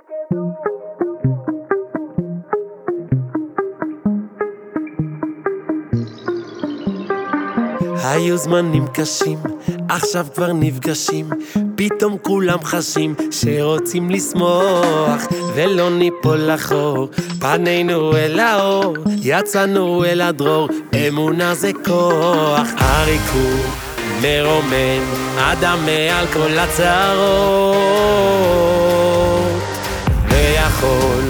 היו זמנים קשים, עכשיו כבר נפגשים, פתאום כולם חשים שרוצים לשמוח ולא ניפול לחור, פנינו אל האור, יצאנו אל הדרור, אמונה זה כוח, הריקוד מרומם, אדם מעל כל הצרות, ויכול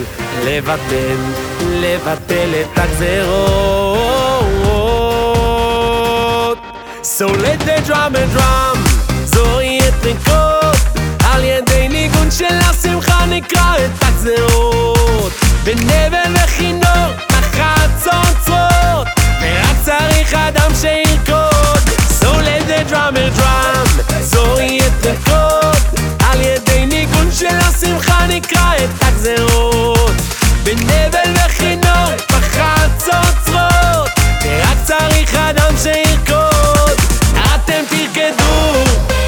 לבטל את הגזרות. So let the drum and drum זוהי את ריקוד על ידי ניגון של השמחה נקרא את הגזרות בנבל וכינור תחת צוצרות ורק צריך אדם שירקוד So let the drum and drum זוהי את ריקוד על ידי ניגון של השמחה נקרא את הגזרות בנבל וכינור תחת צוצרות ורק צריך אדם שירקוד אתם תרקדו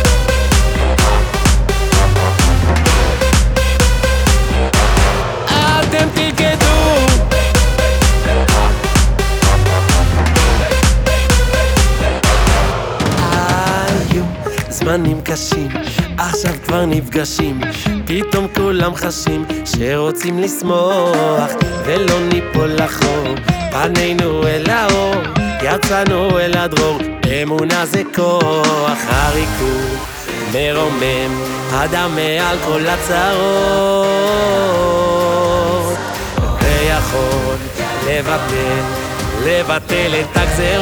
אתם תרקדו היו זמנים קשים עכשיו כבר נפגשים פתאום כולם חשים שרוצים לשמוח ולא ניפול לחור פנינו אל האור יצאנו אל הדרור אמונה זה כוח הריקוד מרומם אדם מעל כל הצרות ויכול לבטל את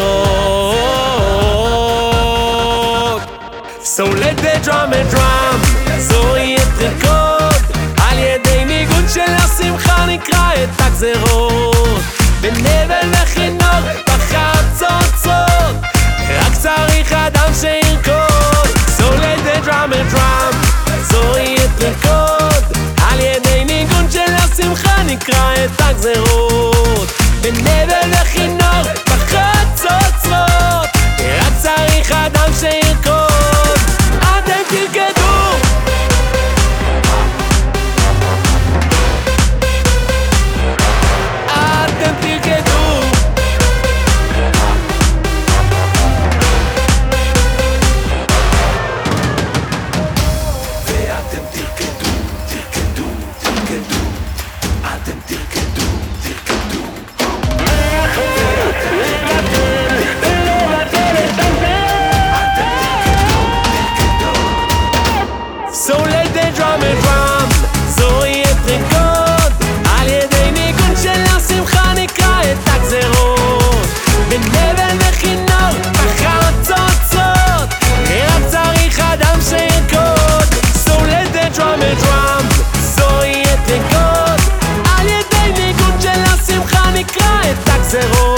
הגזרות So let the drum and drum זוהי את ריקוד על ידי ניגון של השמחה נקרא את הגזרות בנבל וכינור תחת צוצרות רק צריך אדם שירקוד So let the drum and drum זוהי את ריקוד על ידי ניגון של השמחה נקרא את הגזרות בנבל וכינור תחת צוצרות רק צריך אדם שירקוד אתם תרקדו אתם תרקדו So let the drum and drum זוהי את ריקוד על ידי ניגון של השמחה נקרא את הגזרות בנבל וכינור תחת צוצרות רק צריך אדם שירקוד So let the drum and drum זוהי את ריקוד על ידי ניגון של השמחה נקרא את הגזרות